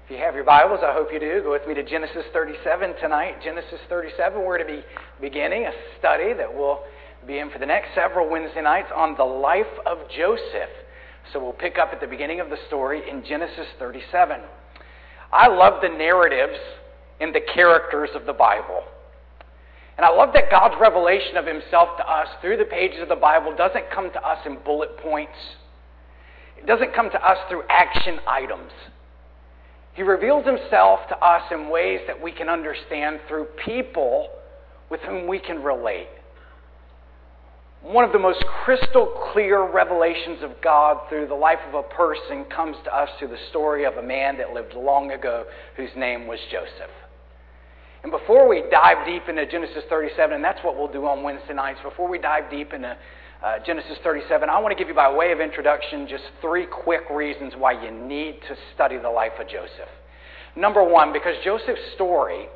If you have your Bibles, I hope you do, go with me to Genesis 37 tonight. Genesis 37, we're going to be beginning a study that will be in for the next several Wednesday nights on the life of Joseph. So we'll pick up at the beginning of the story in Genesis 37. I love the narratives and the characters of the Bible. And I love that God's revelation of Himself to us through the pages of the Bible doesn't come to us in bullet points. It doesn't come to us through action items. He reveals Himself to us in ways that we can understand through people with whom we can relate. One of the most crystal clear revelations of God through the life of a person comes to us through the story of a man that lived long ago whose name was Joseph. And before we dive deep into Genesis 37, and that's what we'll do on Wednesday nights, before we dive deep into Genesis 37, I want to give you, by way of introduction, just 3 quick reasons why you need to study the life of Joseph. Number one, because Joseph's story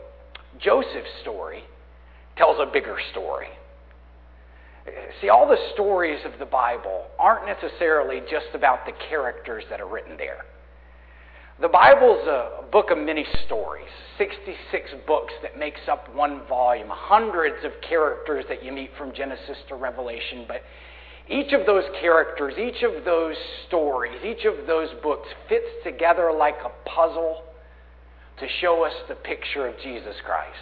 tells a bigger story. See, all the stories of the Bible aren't necessarily just about the characters that are written there. The Bible's a book of many stories, 66 books that makes up one volume, hundreds of characters that you meet from Genesis to Revelation. But each of those characters, each of those stories, each of those books fits together like a puzzle to show us the picture of Jesus Christ.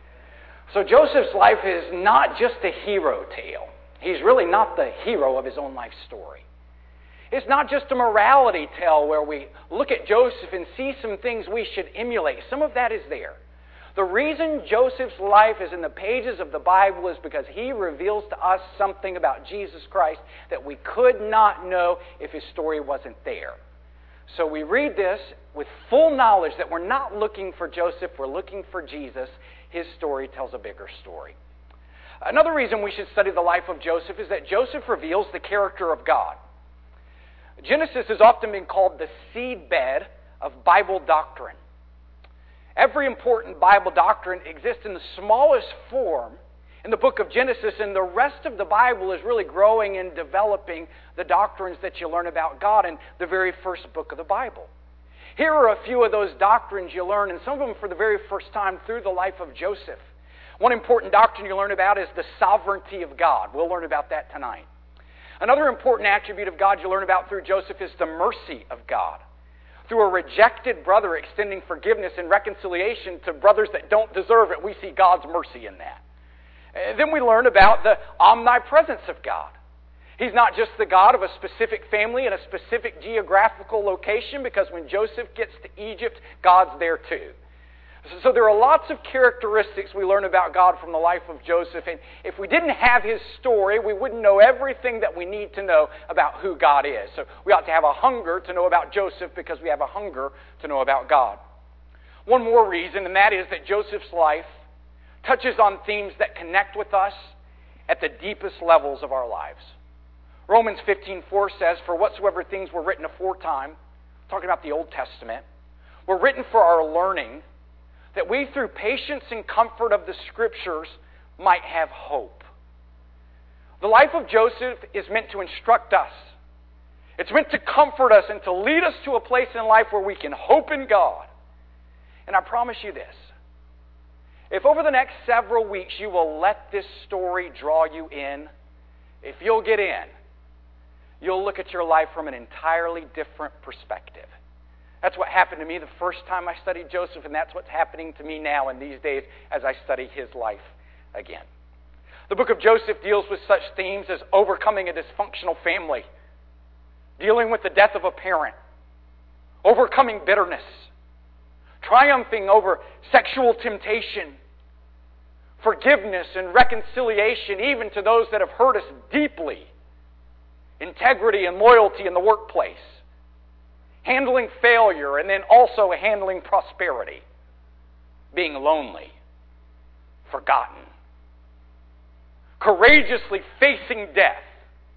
So Joseph's life is not just a hero tale. He's really not the hero of his own life story. It's not just a morality tale where we look at Joseph and see some things we should emulate. Some of that is there. The reason Joseph's life is in the pages of the Bible is because he reveals to us something about Jesus Christ that we could not know if his story wasn't there. So we read this with full knowledge that we're not looking for Joseph, we're looking for Jesus. His story tells a bigger story. Another reason we should study the life of Joseph is that Joseph reveals the character of God. Genesis has often been called the seedbed of Bible doctrine. Every important Bible doctrine exists in the smallest form in the book of Genesis, and the rest of the Bible is really growing and developing the doctrines that you learn about God in the very first book of the Bible. Here are a few of those doctrines you learn, and some of them for the very first time through the life of Joseph. One important doctrine you learn about is the sovereignty of God. We'll learn about that tonight. Another important attribute of God you learn about through Joseph is the mercy of God. Through a rejected brother extending forgiveness and reconciliation to brothers that don't deserve it, we see God's mercy in that. Then we learn about the omnipresence of God. He's not just the God of a specific family in a specific geographical location, because when Joseph gets to Egypt, God's there too. So there are lots of characteristics we learn about God from the life of Joseph. And if we didn't have his story, we wouldn't know everything that we need to know about who God is. So we ought to have a hunger to know about Joseph because we have a hunger to know about God. One more reason, and that is that Joseph's life touches on themes that connect with us at the deepest levels of our lives. Romans 15:4 says, "For whatsoever things were written aforetime," talking about the Old Testament, "were written for our learning, that we through patience and comfort of the Scriptures might have hope." The life of Joseph is meant to instruct us. It's meant to comfort us and to lead us to a place in life where we can hope in God. And I promise you this, if over the next several weeks you will let this story draw you in, if you'll get in, you'll look at your life from an entirely different perspective. That's what happened to me the first time I studied Joseph, and that's what's happening to me now in these days as I study his life again. The book of Joseph deals with such themes as overcoming a dysfunctional family, dealing with the death of a parent, overcoming bitterness, triumphing over sexual temptation, forgiveness and reconciliation even to those that have hurt us deeply, integrity and loyalty in the workplace, handling failure, and then also handling prosperity, being lonely, forgotten, courageously facing death,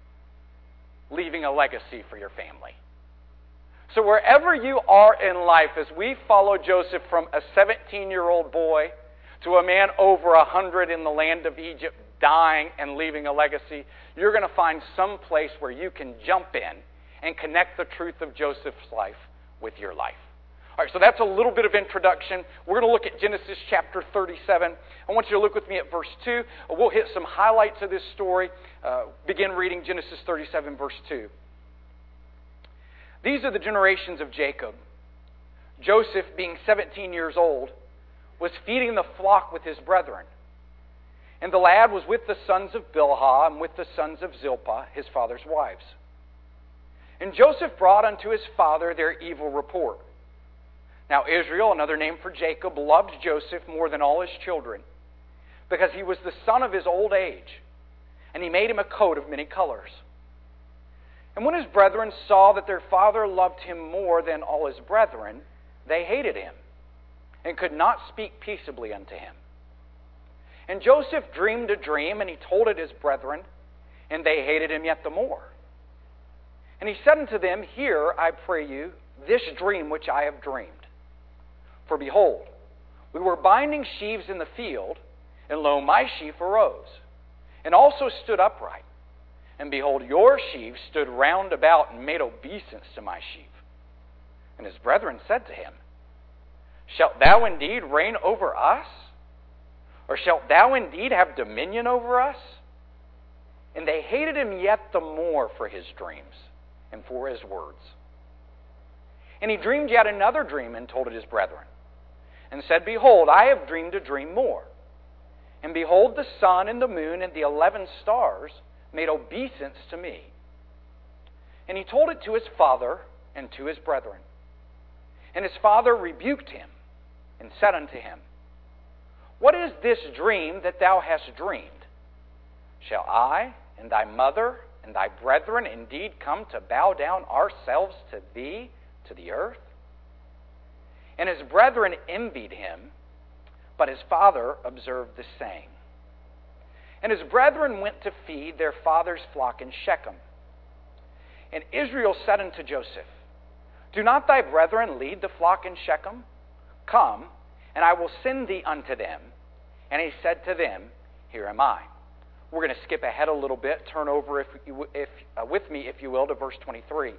leaving a legacy for your family. So wherever you are in life, as we follow Joseph from a 17-year-old boy to a man over 100 in the land of Egypt, dying and leaving a legacy, you're going to find some place where you can jump in and connect the truth of Joseph's life with your life. All right, so that's a little bit of introduction. We're going to look at Genesis chapter 37. I want you to look with me at verse 2. We'll hit some highlights of this story. Begin reading Genesis 37, verse 2. These are the generations of Jacob. Joseph, being 17 years old, was feeding the flock with his brethren. And the lad was with the sons of Bilhah and with the sons of Zilpah, his father's wives. And Joseph brought unto his father their evil report. Now Israel, another name for Jacob, loved Joseph more than all his children, because he was the son of his old age, and he made him a coat of many colors. And when his brethren saw that their father loved him more than all his brethren, they hated him, and could not speak peaceably unto him. And Joseph dreamed a dream, and he told it his brethren, and they hated him yet the more. And he said unto them, Hear, I pray you, this dream which I have dreamed. For behold, we were binding sheaves in the field, and lo, my sheaf arose, and also stood upright. And behold, your sheaves stood round about and made obeisance to my sheaf. And his brethren said to him, Shalt thou indeed reign over us? Or shalt thou indeed have dominion over us? And they hated him yet the more for his dreams and for his words. And he dreamed yet another dream and told it his brethren, and said, Behold, I have dreamed a dream more. And behold, the sun and the moon and the 11 stars made obeisance to me. And he told it to his father and to his brethren. And his father rebuked him and said unto him, What is this dream that thou hast dreamed? Shall I and thy mother and thy brethren indeed come to bow down ourselves to thee, to the earth? And his brethren envied him, but his father observed the saying. And his brethren went to feed their father's flock in Shechem. And Israel said unto Joseph, Do not thy brethren lead the flock in Shechem? Come, and I will send thee unto them. And he said to them, Here am I. We're going to skip ahead a little bit. Turn over with me, if you will, to verse 23.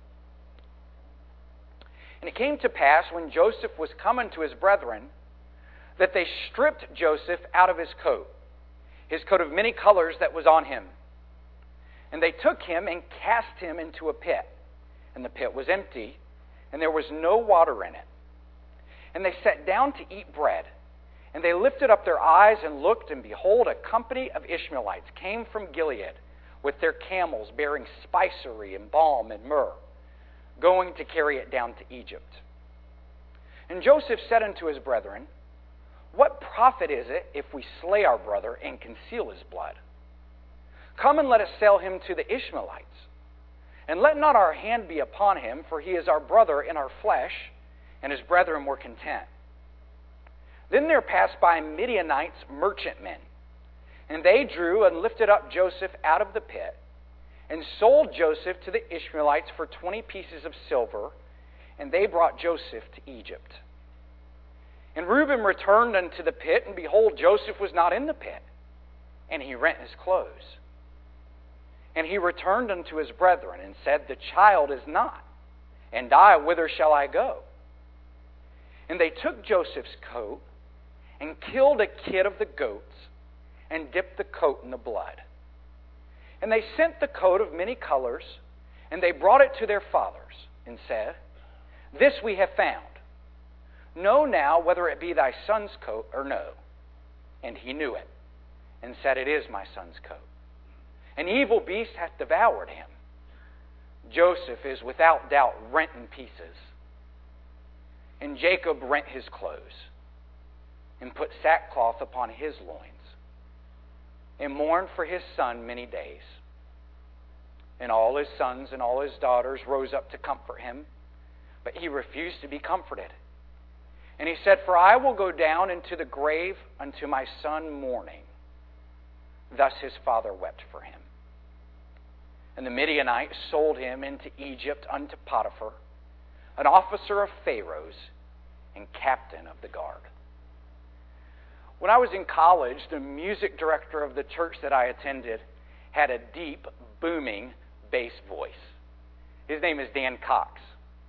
And it came to pass, when Joseph was come unto his brethren, that they stripped Joseph out of his coat of many colors that was on him. And they took him and cast him into a pit. And the pit was empty, and there was no water in it. And they sat down to eat bread. And they lifted up their eyes and looked, and behold, a company of Ishmaelites came from Gilead with their camels bearing spicery and balm and myrrh, going to carry it down to Egypt. And Joseph said unto his brethren, What profit is it if we slay our brother and conceal his blood? Come and let us sell him to the Ishmaelites. And let not our hand be upon him, for he is our brother in our flesh. And his brethren were content. Then there passed by Midianites merchantmen, and they drew and lifted up Joseph out of the pit, and sold Joseph to the Ishmaelites for 20 pieces of silver, and they brought Joseph to Egypt. And Reuben returned unto the pit, and behold, Joseph was not in the pit, and he rent his clothes. And he returned unto his brethren, and said, The child is not, and I, whither shall I go? And they took Joseph's coat, and killed a kid of the goats, and dipped the coat in the blood. And they sent the coat of many colors, and they brought it to their fathers, and said, This we have found. Know now whether it be thy son's coat or no. And he knew it, and said, It is my son's coat. An evil beast hath devoured him. Joseph is without doubt rent in pieces. And Jacob rent his clothes, and put sackcloth upon his loins, and mourned for his son many days. And all his sons and all his daughters rose up to comfort him, but he refused to be comforted. And he said, For I will go down into the grave unto my son mourning. Thus his father wept for him. And the Midianites sold him into Egypt unto Potiphar, an officer of Pharaoh's and captain of the guard. When I was in college, the music director of the church that I attended had a deep, booming bass voice. His name is Dan Cox.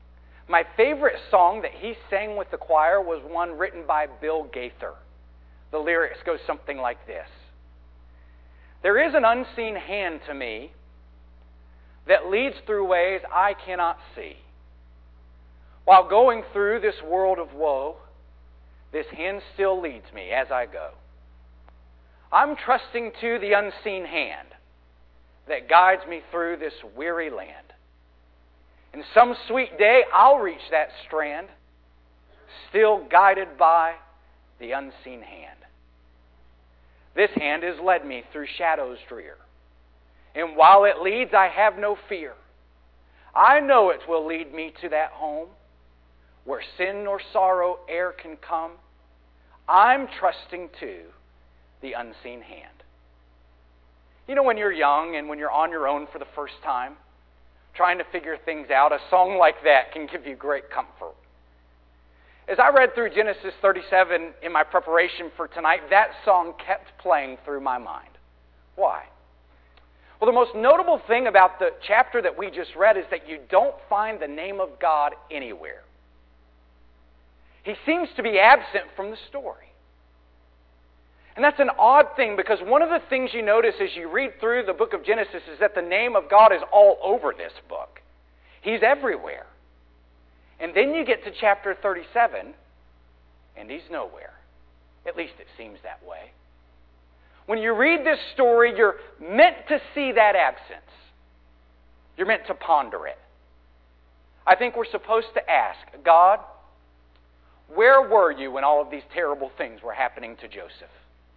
My favorite song that he sang with the choir was one written by Bill Gaither. The lyrics go something like this. There is an unseen hand to me that leads through ways I cannot see. While going through this world of woe, this hand still leads me as I go. I'm trusting to the unseen hand that guides me through this weary land. And some sweet day I'll reach that strand, still guided by the unseen hand. This hand has led me through shadows drear, and while it leads I have no fear. I know it will lead me to that home where sin nor sorrow e'er can come. I'm trusting to the unseen hand. You know, when you're young and when you're on your own for the first time, trying to figure things out, a song like that can give you great comfort. As I read through Genesis 37 in my preparation for tonight, that song kept playing through my mind. Why? Well, the most notable thing about the chapter that we just read is that you don't find the name of God anywhere. He seems to be absent from the story. And that's an odd thing, because one of the things you notice as you read through the book of Genesis is that the name of God is all over this book. He's everywhere. And then you get to chapter 37, and He's nowhere. At least it seems that way. When you read this story, you're meant to see that absence. You're meant to ponder it. I think we're supposed to ask, God, where were you when all of these terrible things were happening to Joseph?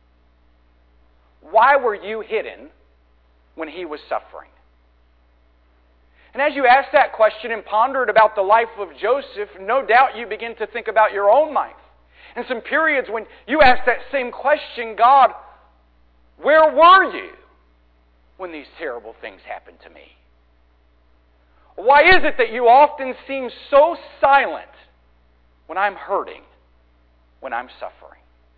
Why were you hidden when he was suffering? And as you ask that question and pondered about the life of Joseph, no doubt you begin to think about your own life. And some periods when you ask that same question, God, where were you when these terrible things happened to me? Why is it that you often seem so silent when I'm hurting, when I'm suffering?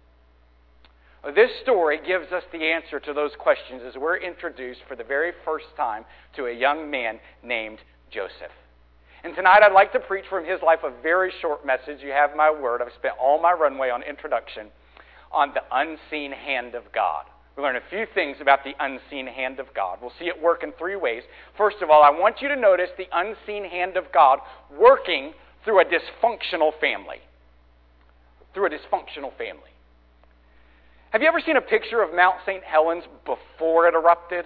This story gives us the answer to those questions as we're introduced for the very first time to a young man named Joseph. And tonight I'd like to preach from his life a very short message. You have my word. I've spent all my runway on introduction on the unseen hand of God. We learn a few things about the unseen hand of God. We'll see it work in three ways. First of all, I want you to notice the unseen hand of God working through a dysfunctional family. Through a dysfunctional family. Have you ever seen a picture of Mount St. Helens before it erupted?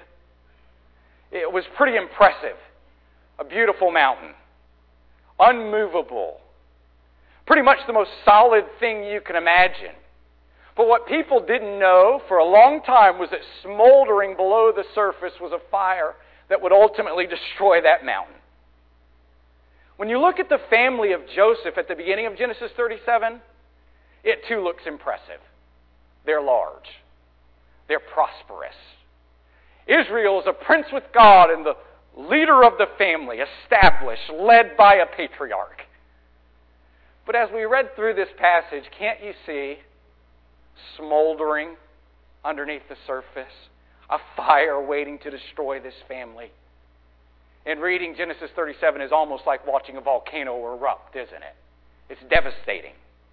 It was pretty impressive. A beautiful mountain. Unmovable. Pretty much the most solid thing you can imagine. But what people didn't know for a long time was that smoldering below the surface was a fire that would ultimately destroy that mountain. When you look at the family of Joseph at the beginning of Genesis 37, it too looks impressive. They're large. They're prosperous. Israel is a prince with God and the leader of the family, established, led by a patriarch. But as we read through this passage, can't you see smoldering underneath the surface, a fire waiting to destroy this family? And reading Genesis 37 is almost like watching a volcano erupt, isn't it? It's devastating.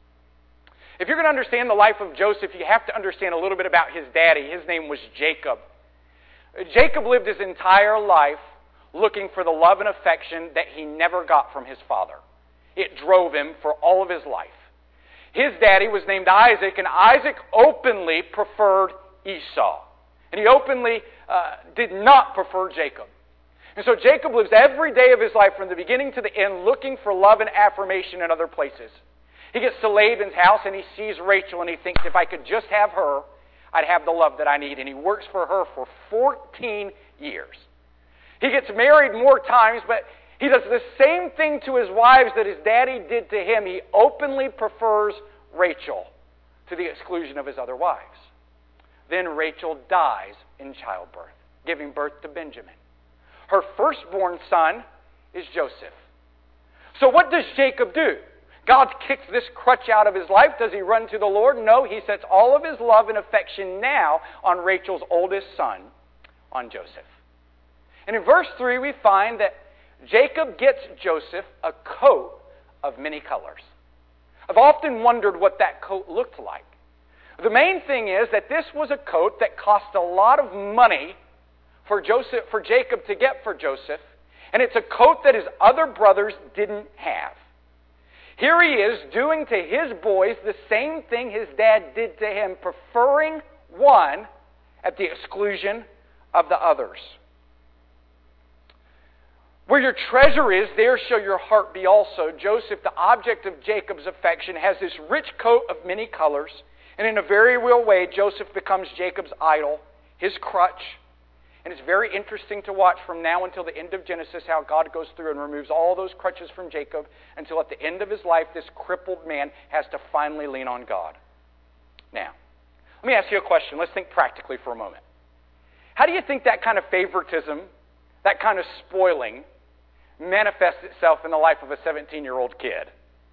If you're going to understand the life of Joseph, you have to understand a little bit about his daddy. His name was Jacob. Jacob lived his entire life looking for the love and affection that he never got from his father. It drove him for all of his life. His daddy was named Isaac, and Isaac openly preferred Esau. And he openly did not prefer Jacob. And so Jacob lives every day of his life from the beginning to the end looking for love and affirmation in other places. He gets to Laban's house and he sees Rachel and he thinks, if I could just have her, I'd have the love that I need. And he works for her for 14 years. He gets married more times, but he does the same thing to his wives that his daddy did to him. He openly prefers Rachel to the exclusion of his other wives. Then Rachel dies in childbirth, giving birth to Benjamin. Her firstborn son is Joseph. So what does Jacob do? God kicks this crutch out of his life. Does he run to the Lord? No, he sets all of his love and affection now on Rachel's oldest son, on Joseph. And in verse 3 we find that Jacob gets Joseph a coat of many colors. I've often wondered what that coat looked like. The main thing is that this was a coat that cost a lot of money for Jacob to get for Joseph, and it's a coat that his other brothers didn't have. Here he is doing to his boys the same thing his dad did to him, preferring one at the exclusion of the others. Where your treasure is, there shall your heart be also. Joseph, the object of Jacob's affection, has this rich coat of many colors, and in a very real way, Joseph becomes Jacob's idol, his crutch. And it's very interesting to watch from now until the end of Genesis how God goes through and removes all those crutches from Jacob until at the end of his life, this crippled man has to finally lean on God. Now, let me ask you a question. Let's think practically for a moment. How do you think that kind of favoritism, that kind of spoiling, manifests itself in the life of a 17-year-old kid?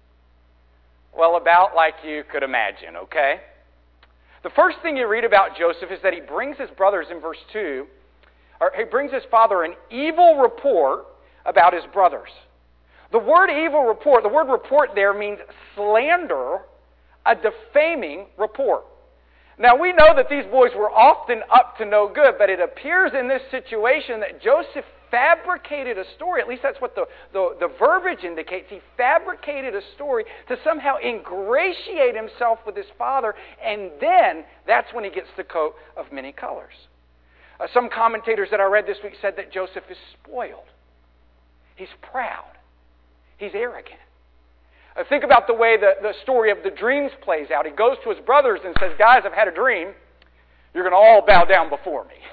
Well, about like you could imagine, okay? The first thing you read about Joseph is that he brings his brothers in verse 2, or he brings his father an evil report about his brothers. The word evil report, the word report there means slander, a defaming report. Now we know that these boys were often up to no good, but it appears in this situation that Joseph fabricated a story. At least that's what the verbiage indicates. He fabricated a story to somehow ingratiate himself with his father, and then that's when he gets the coat of many colors. Some commentators that I read this week said that Joseph is spoiled. He's proud. He's arrogant. Think about the way the story of the dreams plays out. He goes to his brothers and says, guys, I've had a dream. You're going to all bow down before me.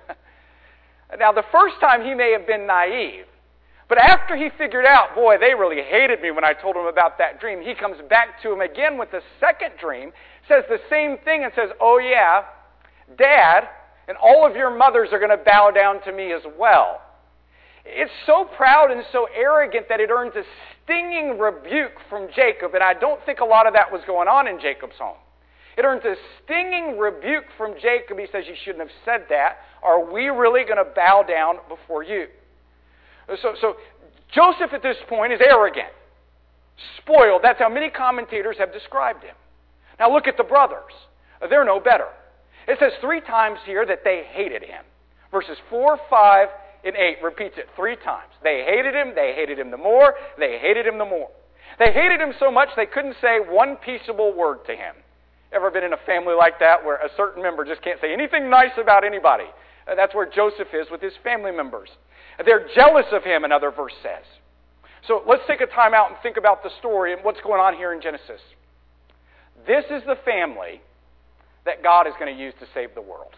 Now, the first time he may have been naive, but after he figured out, boy, they really hated me when I told them about that dream, he comes back to him again with the second dream, says the same thing and says, oh yeah, Dad, and all of your mothers are going to bow down to me as well. It's so proud and so arrogant that it earns a stinging rebuke from Jacob, and I don't think a lot of that was going on in Jacob's home. It earns a stinging rebuke from Jacob. He says, you shouldn't have said that. Are we really going to bow down before you? So Joseph at this point is arrogant, spoiled. That's how many commentators have described him. Now look at the brothers. They're no better. It says 3 times here that they hated him. Verses 4, 5, and 8 repeats it 3 times. They hated him the more, they hated him the more. They hated him so much they couldn't say one peaceable word to him. Ever been in a family like that where a certain member just can't say anything nice about anybody? That's where Joseph is with his family members. They're jealous of him, another verse says. So let's take a time out and think about the story and what's going on here in Genesis. This is the family that God is going to use to save the world.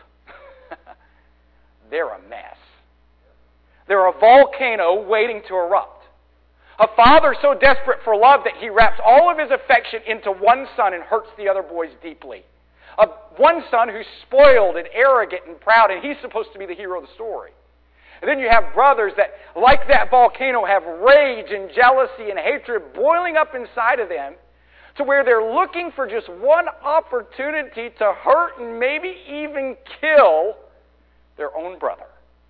They're a mess. They're a volcano waiting to erupt. A father so desperate for love that he wraps all of his affection into one son and hurts the other boys deeply. One son who's spoiled and arrogant and proud, and he's supposed to be the hero of the story. And then you have brothers that, like that volcano, have rage and jealousy and hatred boiling up inside of them to where they're looking for just one opportunity to hurt and maybe even kill their own brother.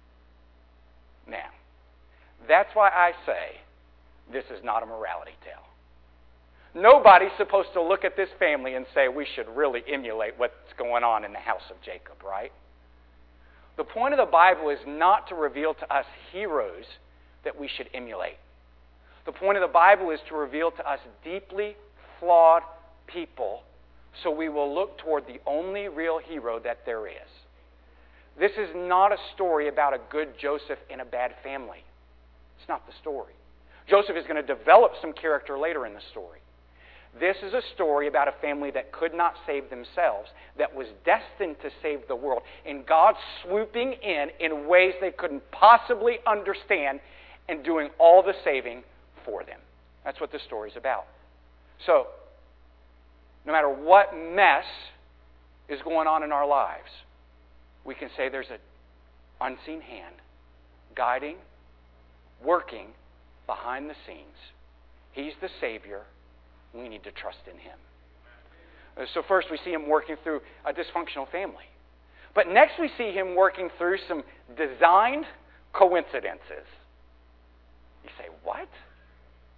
Now, that's why I say this is not a morality tale. Nobody's supposed to look at this family and say we should really emulate what's going on in the house of Jacob, right? The point of the Bible is not to reveal to us heroes that we should emulate. The point of the Bible is to reveal to us deeply flawed people so we will look toward the only real hero that there is. This is not a story about a good Joseph in a bad family. It's not the story. Joseph is going to develop some character later in the story. This is a story about a family that could not save themselves, that was destined to save the world, and God swooping in ways they couldn't possibly understand and doing all the saving for them. That's what this story is about. So, no matter what mess is going on in our lives, we can say there's an unseen hand guiding, working behind the scenes. He's the Savior. We need to trust in Him. So first we see Him working through a dysfunctional family. But next we see Him working through some designed coincidences. You say, what?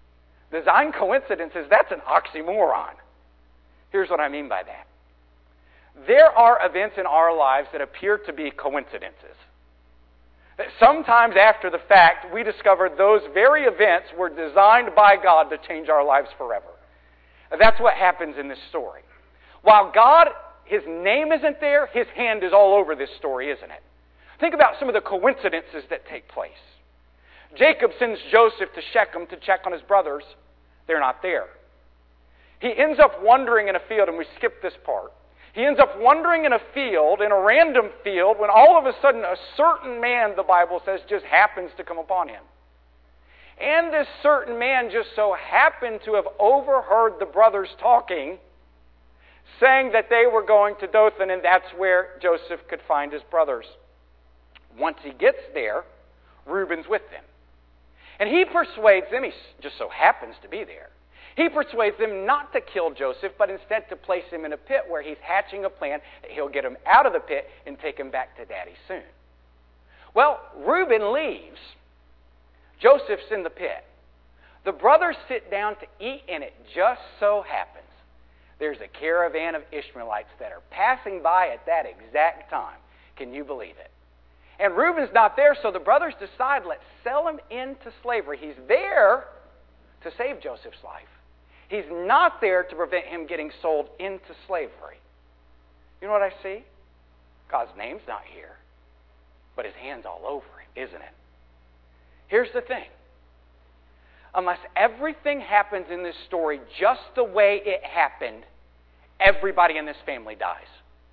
Design coincidences, that's an oxymoron. Here's what I mean by that. There are events in our lives that appear to be coincidences. That sometimes after the fact, we discover those very events were designed by God to change our lives forever. That's what happens in this story. While God, His name isn't there, His hand is all over this story, isn't it? Think about some of the coincidences that take place. Jacob sends Joseph to Shechem to check on his brothers. They're not there. He ends up wandering in a field, and we skip this part. He ends up wandering in a field, in a random field, when all of a sudden a certain man, the Bible says, just happens to come upon him. And this certain man just so happened to have overheard the brothers talking, saying that they were going to Dothan, and that's where Joseph could find his brothers. Once he gets there, Reuben's with them. And he persuades them, he just so happens to be there, he persuades them not to kill Joseph, but instead to place him in a pit where he's hatching a plan that he'll get him out of the pit and take him back to Daddy soon. Well, Reuben leaves. Joseph's in the pit. The brothers sit down to eat, and it just so happens there's a caravan of Ishmaelites that are passing by at that exact time. Can you believe it? And Reuben's not there, so the brothers decide, let's sell him into slavery. He's there to save Joseph's life. He's not there to prevent him getting sold into slavery. You know what I see? God's name's not here, but His hand's all over it, isn't it? Here's the thing. Unless everything happens in this story just the way it happened, everybody in this family dies.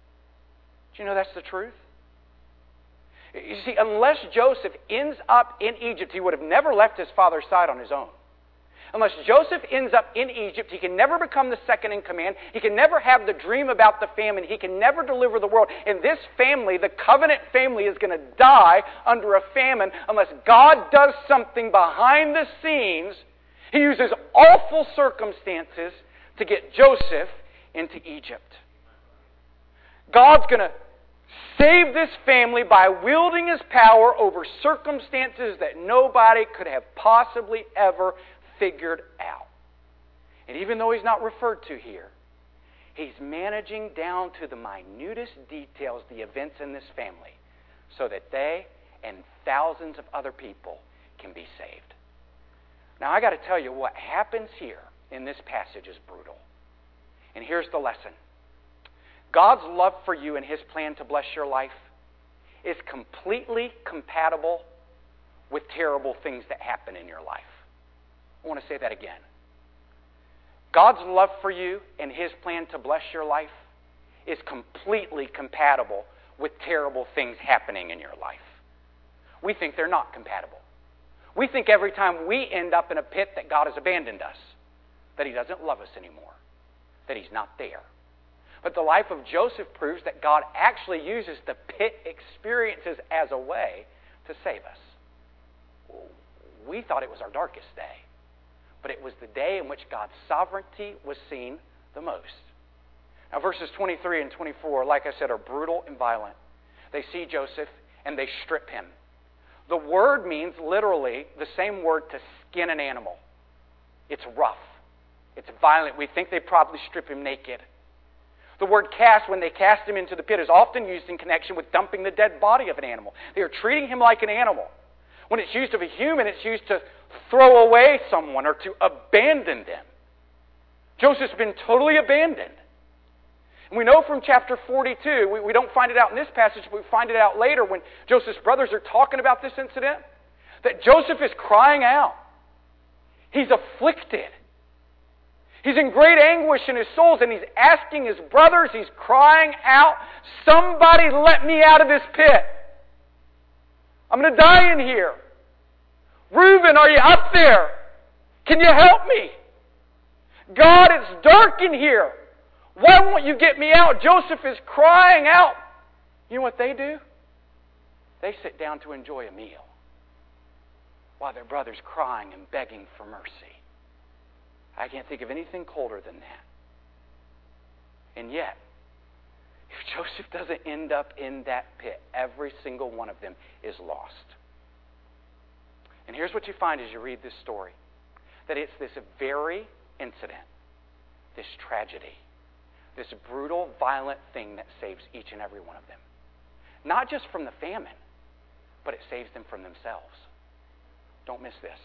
Do you know that's the truth? You see, unless Joseph ends up in Egypt, he would have never left his father's side on his own. Unless Joseph ends up in Egypt, he can never become the second in command. He can never have the dream about the famine. He can never deliver the world. And this family, the covenant family, is going to die under a famine unless God does something behind the scenes. He uses awful circumstances to get Joseph into Egypt. God's going to save this family by wielding His power over circumstances that nobody could have possibly ever figured out. And even though He's not referred to here, He's managing down to the minutest details the events in this family so that they and thousands of other people can be saved. Now I got to tell you, what happens here in this passage is brutal. And here's the lesson. God's love for you and His plan to bless your life is completely compatible with terrible things that happen in your life. I want to say that again. God's love for you and His plan to bless your life is completely compatible with terrible things happening in your life. We think they're not compatible. We think every time we end up in a pit that God has abandoned us, that He doesn't love us anymore, that He's not there. But the life of Joseph proves that God actually uses the pit experiences as a way to save us. We thought it was our darkest day, but it was the day in which God's sovereignty was seen the most. Now, verses 23 and 24, like I said, are brutal and violent. They see Joseph and they strip him. The word means literally the same word to skin an animal. It's rough. It's violent. We think they probably strip him naked. The word cast, when they cast him into the pit, is often used in connection with dumping the dead body of an animal. They are treating him like an animal. When it's used of a human, it's used to throw away someone or to abandon them. Joseph's been totally abandoned. And we know from chapter 42, we don't find it out in this passage, but we find it out later when Joseph's brothers are talking about this incident, that Joseph is crying out. He's afflicted. He's in great anguish in his soul, and he's asking his brothers, he's crying out, somebody let me out of this pit. I'm going to die in here. Reuben, are you up there? Can you help me? God, it's dark in here. Why won't you get me out? Joseph is crying out. You know what they do? They sit down to enjoy a meal while their brother's crying and begging for mercy. I can't think of anything colder than that. And yet, if Joseph doesn't end up in that pit, every single one of them is lost. And here's what you find as you read this story. that it's this very incident, this tragedy, this brutal, violent thing that saves each and every one of them. Not just from the famine, but it saves them from themselves. Don't miss this.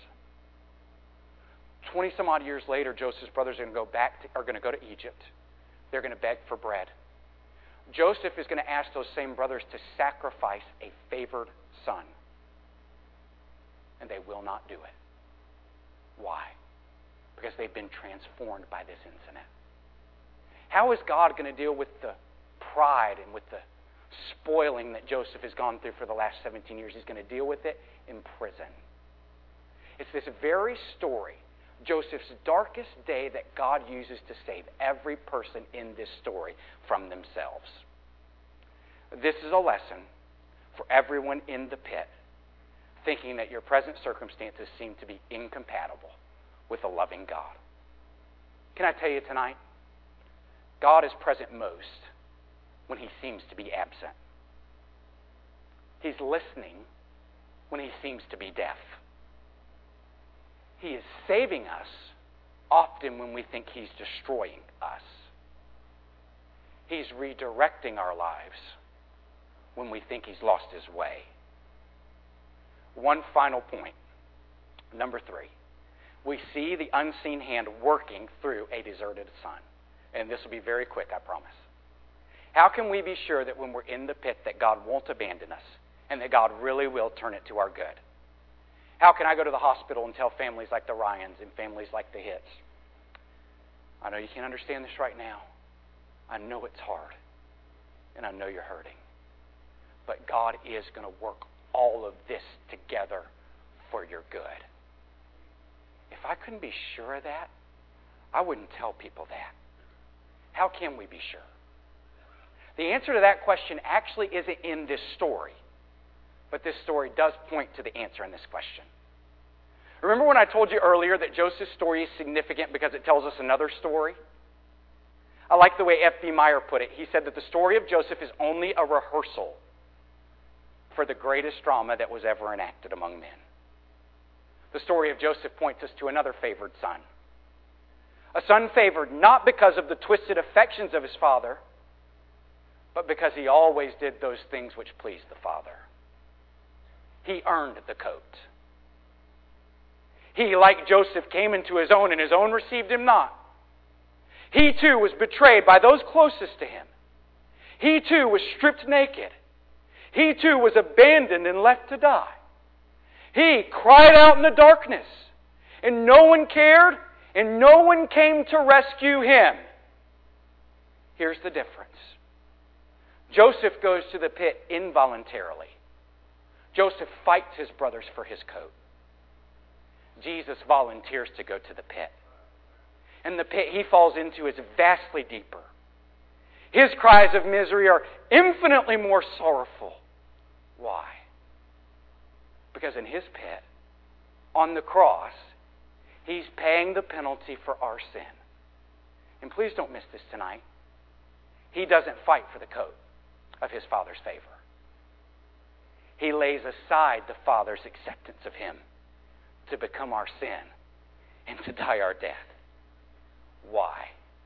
20 some odd years later, Joseph's brothers are going to go to Egypt. They're going to beg for bread. Joseph is going to ask those same brothers to sacrifice a favored son. And they will not do it. Why? Because they've been transformed by this incident. How is God going to deal with the pride and with the spoiling that Joseph has gone through for the last 17 years? He's going to deal with it in prison. It's this very story, Joseph's darkest day, that God uses to save every person in this story from themselves. This is a lesson for everyone in the pit, thinking that your present circumstances seem to be incompatible with a loving God. Can I tell you tonight? God is present most when He seems to be absent. He's listening when He seems to be deaf. He is saving us often when we think He's destroying us. He's redirecting our lives when we think He's lost His way. One final point. Number 3. We see the unseen hand working through a deserted son. And this will be very quick, I promise. How can we be sure that when we're in the pit that God won't abandon us and that God really will turn it to our good? How can I go to the hospital and tell families like the Ryans and families like the Hitts, I know you can't understand this right now. I know it's hard. And I know you're hurting. But God is going to work all of this together for your good. If I couldn't be sure of that, I wouldn't tell people that. How can we be sure? The answer to that question actually isn't in this story. But this story does point to the answer in this question. Remember when I told you earlier that Joseph's story is significant because it tells us another story? I like the way F.B. Meyer put it. He said that the story of Joseph is only a rehearsal for the greatest drama that was ever enacted among men. The story of Joseph points us to another favored son. A son favored not because of the twisted affections of his father, but because he always did those things which pleased the father. He earned the coat. He, like Joseph, came into his own, and his own received him not. He too was betrayed by those closest to him. He too was stripped naked. He too was abandoned and left to die. He cried out in the darkness, and no one cared, and no one came to rescue him. Here's the difference. Joseph goes to the pit involuntarily. Joseph fights his brothers for his coat. Jesus volunteers to go to the pit. And the pit he falls into is vastly deeper. His cries of misery are infinitely more sorrowful. Why? Because in his pit, on the cross, he's paying the penalty for our sin. And please don't miss this tonight. He doesn't fight for the coat of his Father's favor. He lays aside the Father's acceptance of him to become our sin and to die our death. Why?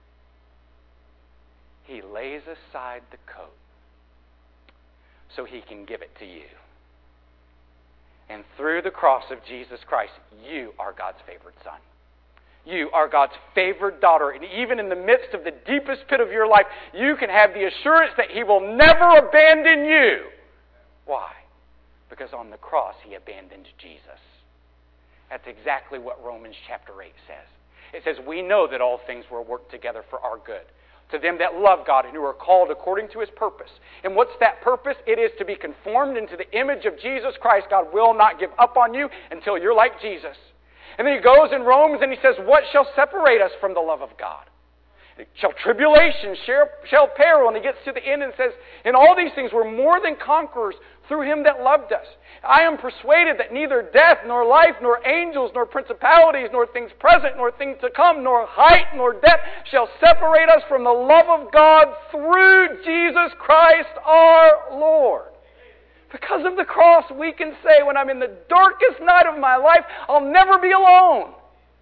He lays aside the coat so he can give it to you. And through the cross of Jesus Christ, you are God's favored son. You are God's favored daughter. And even in the midst of the deepest pit of your life, you can have the assurance that He will never abandon you. Why? Because on the cross, He abandoned Jesus. That's exactly what Romans chapter 8 says. It says, we know that all things will work together for our good, to them that love God and who are called according to His purpose. And what's that purpose? It is to be conformed into the image of Jesus Christ. God will not give up on you until you're like Jesus. And then he goes in Romans and he says, what shall separate us from the love of God? Shall tribulation, shall peril? And he gets to the end and says, in all these things we're more than conquerors through Him that loved us. I am persuaded that neither death, nor life, nor angels, nor principalities, nor things present, nor things to come, nor height, nor depth shall separate us from the love of God through Jesus Christ our Lord. Because of the cross, we can say, when I'm in the darkest night of my life, I'll never be alone.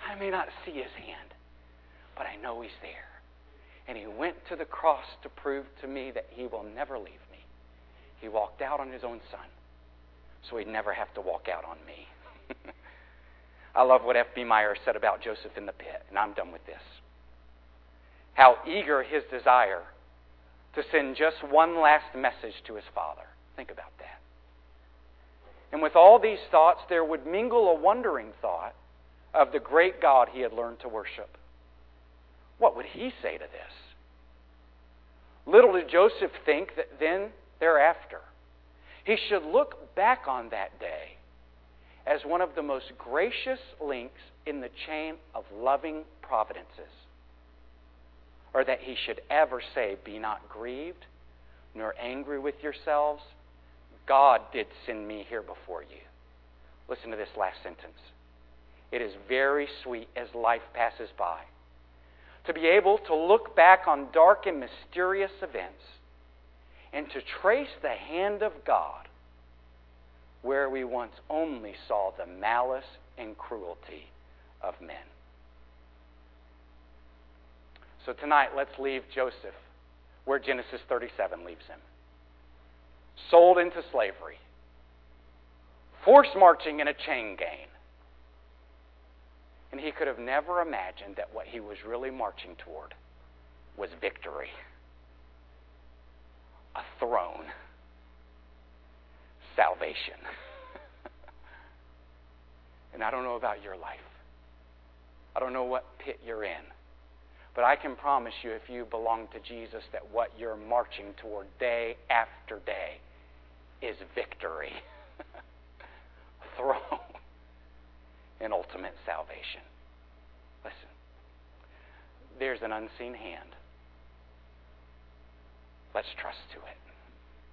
I may not see his hand, but I know he's there. And he went to the cross to prove to me that he will never leave me. He walked out on his own son, so he'd never have to walk out on me. I love what F.B. Meyer said about Joseph in the pit, and I'm done with this. How eager his desire to send just one last message to his father. Think about that. And with all these thoughts, there would mingle a wondering thought of the great God he had learned to worship. What would he say to this? Little did Joseph think that then, thereafter, he should look back on that day as one of the most gracious links in the chain of loving providences. Or that he should ever say, "Be not grieved, nor angry with yourselves. God did send me here before you." Listen to this last sentence. It is very sweet as life passes by to be able to look back on dark and mysterious events and to trace the hand of God where we once only saw the malice and cruelty of men. So tonight, let's leave Joseph where Genesis 37 leaves him. Sold into slavery. Forced marching in a chain gang. And he could have never imagined that what he was really marching toward was victory. A throne. Salvation. And I don't know about your life. I don't know what pit you're in. But I can promise you, if you belong to Jesus, that what you're marching toward day after day is victory. Throne. And ultimate salvation. Listen. There's an unseen hand. Let's trust to it.